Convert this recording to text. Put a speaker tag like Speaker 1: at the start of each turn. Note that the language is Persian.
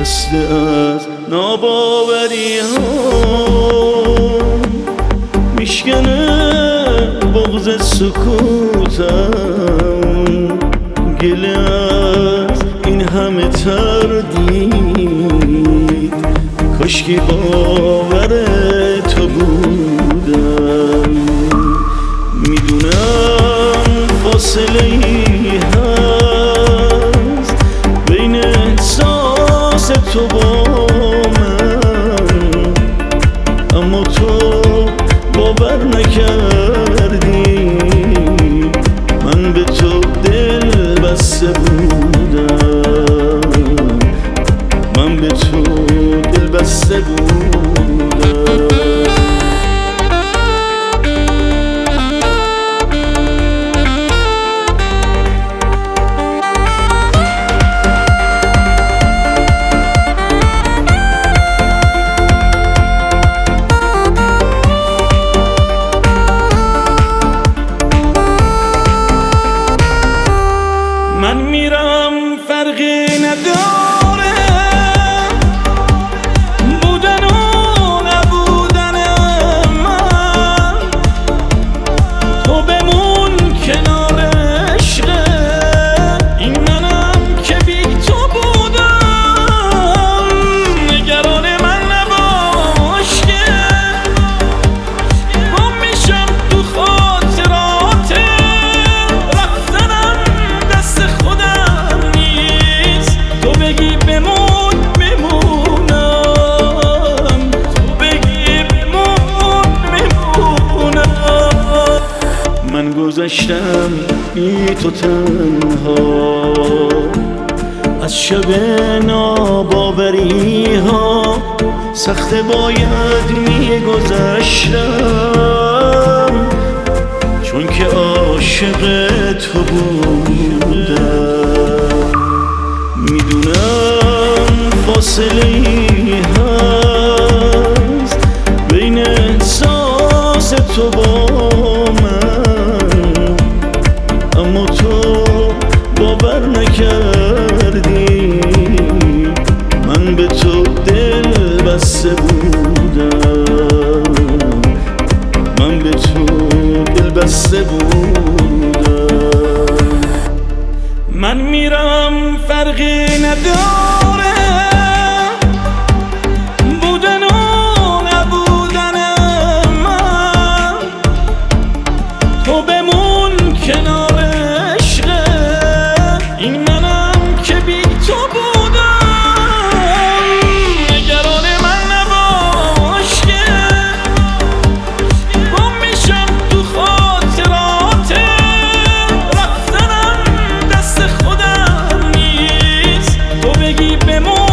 Speaker 1: خسته از ناباوری ها میشکنه بغض سکوتم، گله از این همه تردید، کاشکی باور تو بودم. میدونم فاصله ای هست بین احساس تو با من، اما تو باور نکردی من به تو دل بسته بودم، من به تو دل بسته بودم. من میرم فرقی نداره بودن و نبودن من، تو بمون کنار عشقه، این منم که بی تو بودم. نگران من نباش که گم میشم تو خاطرات رفتنم، دست خودم نیست. تو بگی بمون میمونم، تو بگی بمون میمونم. من گذشتم بی تو تنها از شب ناباوری ها، سخته باید میگذشتم چون که عاشق تو بودم. میدونم فاصله ای هست بین احساس تو با من، اما تو باور نکردی من به تو دل بسته بودم، من به تو دل بسته بودم. من میرم فرقی نداره بودن و نبودن من، تو بمون کنار عشقه، این منم که بی تو بودم. نگران من نباش که گم میشم تو خاطرات رفتنم، دست خودم نیست. تو بگی بمون